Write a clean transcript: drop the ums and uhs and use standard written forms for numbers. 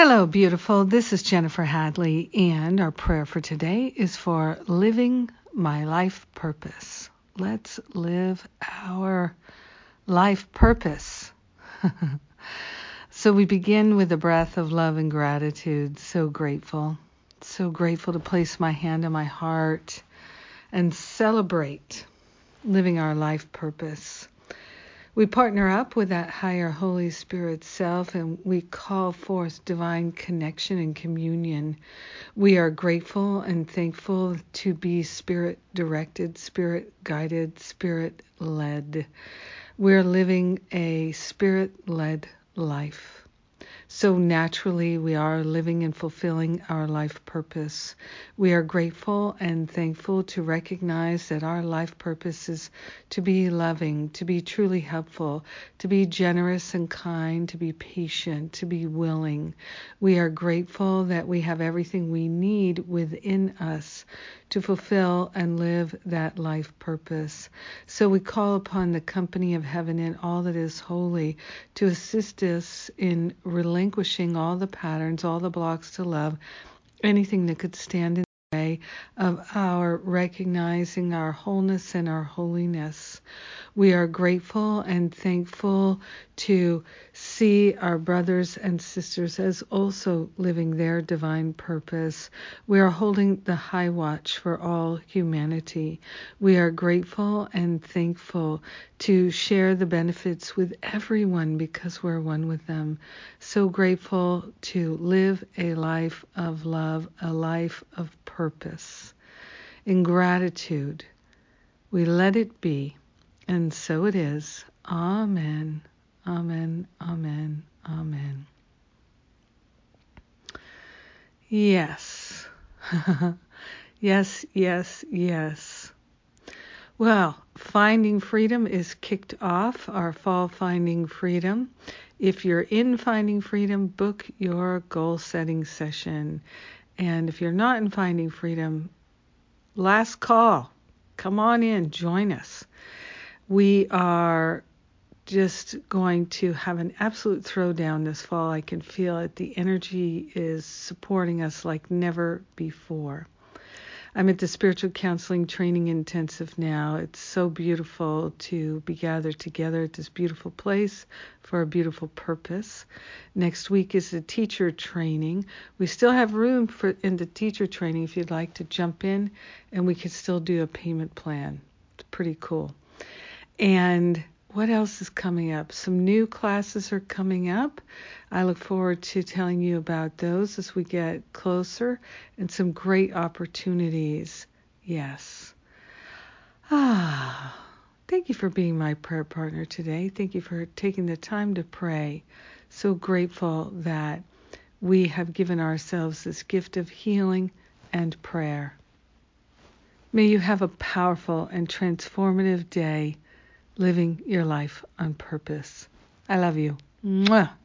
Hello, beautiful. This is Jennifer Hadley, and our prayer for today is for living my life purpose. Let's live our life purpose. So we begin with a breath of love and gratitude. So grateful to place my hand on my heart and celebrate living our life purpose. We partner up with that higher Holy Spirit self and we call forth divine connection and communion. We are grateful and thankful to be spirit directed, spirit guided, spirit led. We're living a spirit led life. So naturally, we are living and fulfilling our life purpose. We are grateful and thankful to recognize that our life purpose is to be loving, to be truly helpful, to be generous and kind, to be patient, to be willing. We are grateful that we have everything we need within us to fulfill and live that life purpose. So we call upon the company of heaven and all that is holy to assist us in relinquishing all the patterns, all the blocks to love, anything that could stand in the way of our recognizing our wholeness and our holiness. We are grateful and thankful to see our brothers and sisters as also living their divine purpose. We are holding the high watch for all humanity. We are grateful and thankful to share the benefits with everyone because we're one with them. So grateful to live a life of love, a life of purpose. In gratitude, we let it be. And so it is. Amen. Amen. Amen. Amen. Yes. Yes, yes, yes. Well, Finding Freedom is kicked off, our fall Finding Freedom. If you're in Finding Freedom, book your goal setting session. And if you're not in Finding Freedom, last call. Come on in, join us. We are just going to have an absolute throwdown this fall. I can feel it. The energy is supporting us like never before. I'm at the Spiritual Counseling Training Intensive now. It's so beautiful to be gathered together at this beautiful place for a beautiful purpose. Next week is the teacher training. We still have room in the teacher training if you'd like to jump in, and we could still do a payment plan. It's pretty cool. And what else is coming up? Some new classes are coming up. I look forward to telling you about those as we get closer and some great opportunities. Yes. Thank you for being my prayer partner today. Thank you for taking the time to pray. So grateful that we have given ourselves this gift of healing and prayer. May you have a powerful and transformative day living your life on purpose. I love you. Mwah.